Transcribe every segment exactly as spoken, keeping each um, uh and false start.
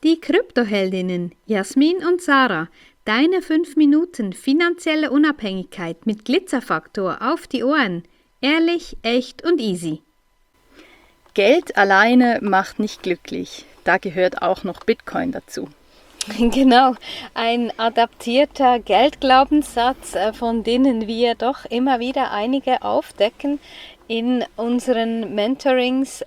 die Kryptoheldinnen Jasmin und Sarah. Deine fünf Minuten finanzielle Unabhängigkeit mit Glitzerfaktor auf die Ohren. Ehrlich, echt und easy. Geld alleine macht nicht glücklich. Da gehört auch noch Bitcoin dazu. Genau, ein adaptierter Geldglaubenssatz, von denen wir doch immer wieder einige aufdecken in unseren Mentorings,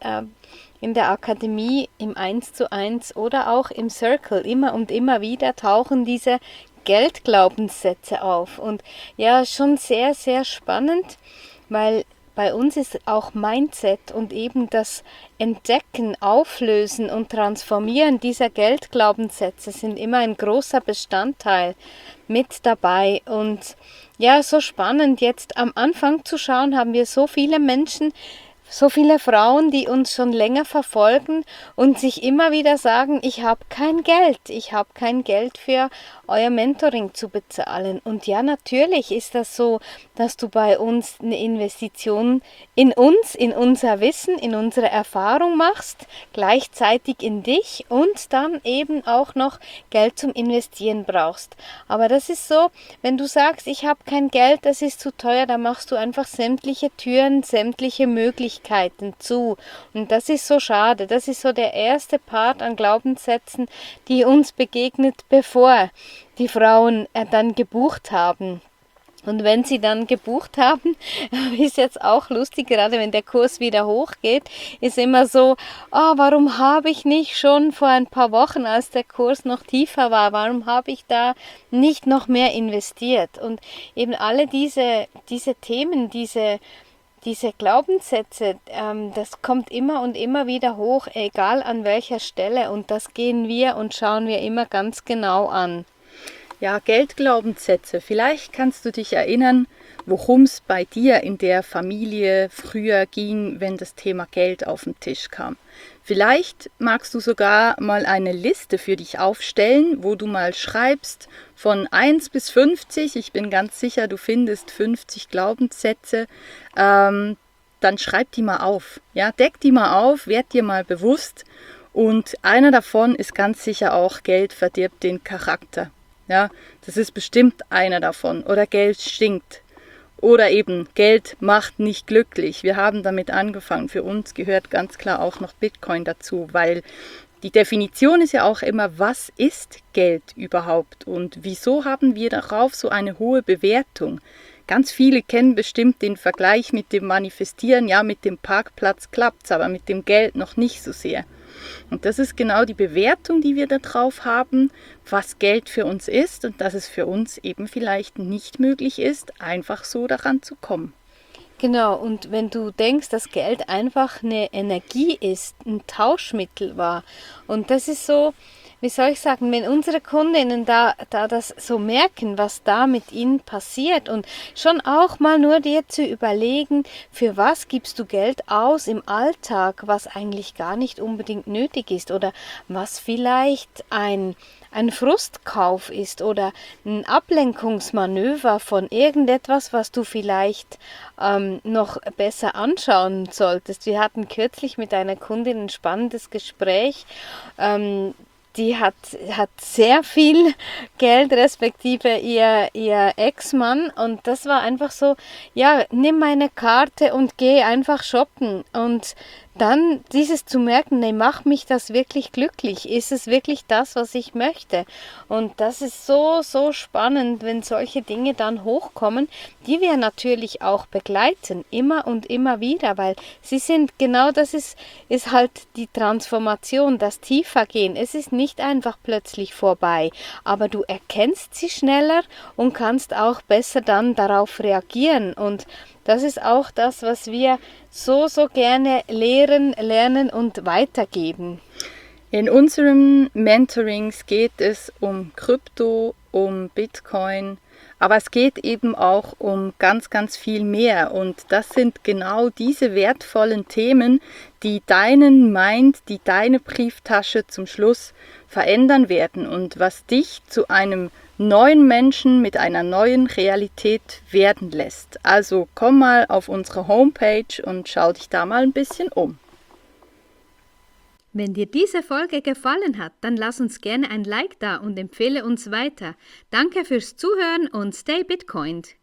in der Akademie, im eins zu eins oder auch im Circle. Immer und immer wieder tauchen diese Geldglaubenssätze auf. Und ja, schon sehr, sehr spannend, weil bei uns ist auch Mindset und eben das Entdecken, Auflösen und Transformieren dieser Geldglaubenssätze sind immer ein großer Bestandteil mit dabei. Und ja, so spannend jetzt am Anfang zu schauen, haben wir so viele Menschen, so viele Frauen, die uns schon länger verfolgen und sich immer wieder sagen, ich habe kein Geld, ich habe kein Geld für euer Mentoring zu bezahlen. Und ja, natürlich ist das so, dass du bei uns eine Investition in uns, in unser Wissen, in unsere Erfahrung machst, gleichzeitig in dich und dann eben auch noch Geld zum Investieren brauchst. Aber das ist so, wenn du sagst, ich habe kein Geld, das ist zu teuer, dann machst du einfach sämtliche Türen, sämtliche Möglichkeiten zu. Und das ist so schade. Das ist so der erste Part an Glaubenssätzen, die uns begegnet, bevor die Frauen äh, dann gebucht haben. Und wenn sie dann gebucht haben, ist jetzt auch lustig, gerade wenn der Kurs wieder hochgeht, ist immer so, oh, warum habe ich nicht schon vor ein paar Wochen, als der Kurs noch tiefer war, warum habe ich da nicht noch mehr investiert? Und eben alle diese, diese Themen, diese Diese Glaubenssätze, ähm, das kommt immer und immer wieder hoch, egal an welcher Stelle. Und das gehen wir und schauen wir immer ganz genau an. Ja, Geldglaubenssätze. Vielleicht kannst du dich erinnern, worum es bei dir in der Familie früher ging, wenn das Thema Geld auf den Tisch kam. Vielleicht magst du sogar mal eine Liste für dich aufstellen, wo du mal schreibst von eins bis fünfzig. Ich bin ganz sicher, du findest fünfzig Glaubenssätze. Ähm, dann schreib die mal auf. Ja, deck die mal auf, werd dir mal bewusst. Und einer davon ist ganz sicher auch, Geld verdirbt den Charakter. Ja, das ist bestimmt einer davon. Oder Geld stinkt. Oder eben, Geld macht nicht glücklich. Wir haben damit angefangen. Für uns gehört ganz klar auch noch Bitcoin dazu, weil die Definition ist ja auch immer, was ist Geld überhaupt und wieso haben wir darauf so eine hohe Bewertung? Ganz viele kennen bestimmt den Vergleich mit dem Manifestieren, ja, mit dem Parkplatz klappt's, aber mit dem Geld noch nicht so sehr. Und das ist genau die Bewertung, die wir da drauf haben, was Geld für uns ist und dass es für uns eben vielleicht nicht möglich ist, einfach so daran zu kommen. Genau, und wenn du denkst, dass Geld einfach eine Energie ist, ein Tauschmittel war, und das ist so, wie soll ich sagen, wenn unsere Kundinnen da, da das so merken, was da mit ihnen passiert und schon auch mal nur dir zu überlegen, für was gibst du Geld aus im Alltag, was eigentlich gar nicht unbedingt nötig ist oder was vielleicht ein ein Frustkauf ist oder ein Ablenkungsmanöver von irgendetwas, was du vielleicht ähm, noch besser anschauen solltest. Wir hatten kürzlich mit einer Kundin ein spannendes Gespräch. Ähm, die hat, hat sehr viel Geld, respektive ihr, ihr Ex-Mann. Und das war einfach so, ja, nimm meine Karte und geh einfach shoppen. Und dann dieses zu merken, nee, macht mich das wirklich glücklich? Ist es wirklich das, was ich möchte? Und das ist so, so spannend, wenn solche Dinge dann hochkommen, die wir natürlich auch begleiten, immer und immer wieder, weil sie sind, genau das ist, ist halt die Transformation, das Tiefergehen. Es ist nicht einfach plötzlich vorbei, aber du erkennst sie schneller und kannst auch besser dann darauf reagieren. Und das ist auch das, was wir so, so gerne lehren, lernen und weitergeben. In unseren Mentorings geht es um Krypto, um Bitcoin, aber es geht eben auch um ganz, ganz viel mehr. Und das sind genau diese wertvollen Themen, die deinen Mind, die deine Brieftasche zum Schluss verändern werden und was dich zu einem neuen Menschen mit einer neuen Realität werden lässt. Also komm mal auf unsere Homepage und schau dich da mal ein bisschen um. Wenn dir diese Folge gefallen hat, dann lass uns gerne ein Like da und empfehle uns weiter. Danke fürs Zuhören und stay Bitcoined!